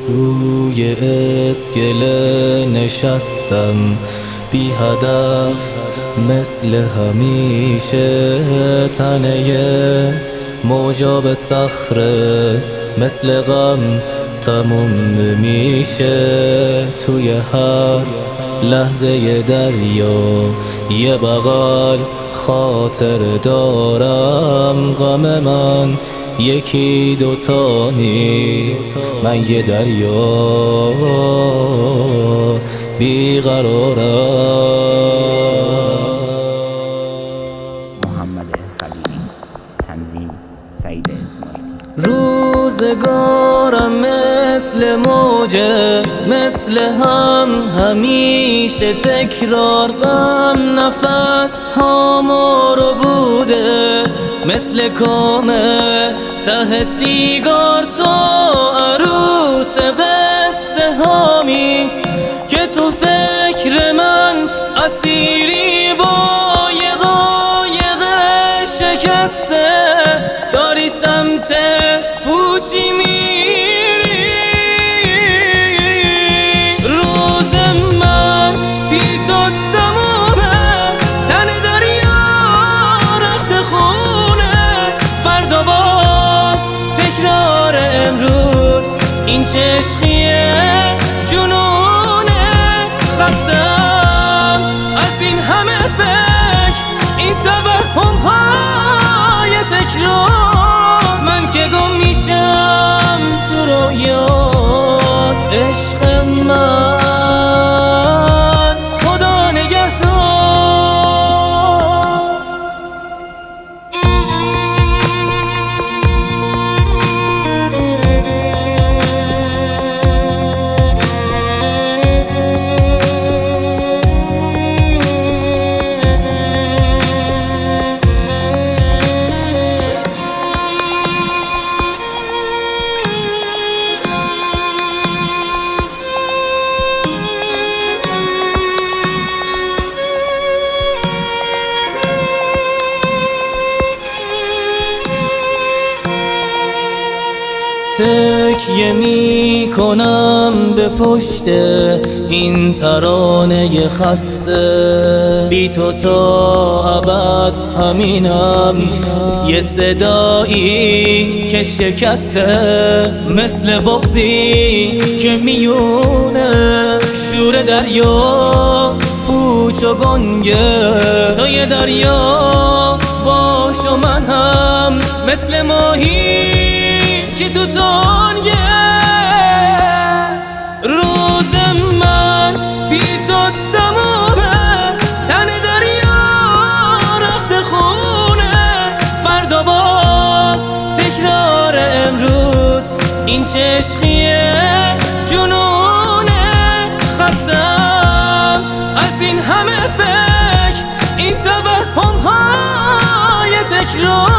روی اسکله نشستم بی هدف مثل همیشه، تنه موجا به صخره مثل غم تموم نمیشه. توی هر لحظه دریا یه بغل خاطر دارم، غم من یکی دوتا نیست، من یه دریا بیقرارم. محمد خلیلی، تنظیم سعید اسماعیلی. روزگارم مثل موجه، مثل همیشه تکرار، غم نفس هامو رو بوده، مثل کامه ته سیگار تو عروس قصه هامی، که تو فکر من اسیری با یه قایق شکسته، داری سمت پوچی میری. روز من بی تو تمومه، تن دریا رخت خونه، فردا باز تکرار امروز، این چشقیه جنونه. خستم از این همه فکر، این توهم های تکرار، من که گم میشم تو رویات. عشق من خدا نگهدار. تکیه می کنم به پشت این ترانه خسته، بی تو تا ابد همینم، یه صدایی که شکسته، مثل بغضی که میونه شور دریا پوچ و گنگه. تو یه دریا باش و من هم مثل ماهی که تو تنگه. روز من بی تو تمومه، تن دریا رخت خونه، فردا باز تکرار امروز، این چشقیه جنونه. خستم از این همه فکر، این توهم های تکرار،